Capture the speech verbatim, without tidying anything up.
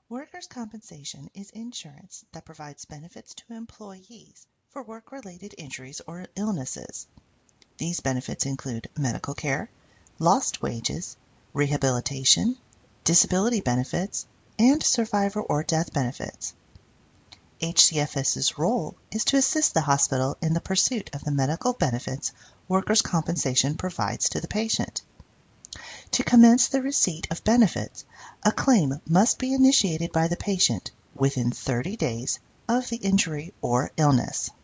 Workers' compensation is insurance that provides benefits to employees for work-related injuries or illnesses. These benefits include medical care, lost wages, rehabilitation, disability benefits, and survivor or death benefits. HCFS's role is to assist the hospital in the pursuit of the medical benefits workers' compensation provides to the patient. To commence the receipt of benefits, a claim must be initiated by the patient within thirty days of the injury or illness.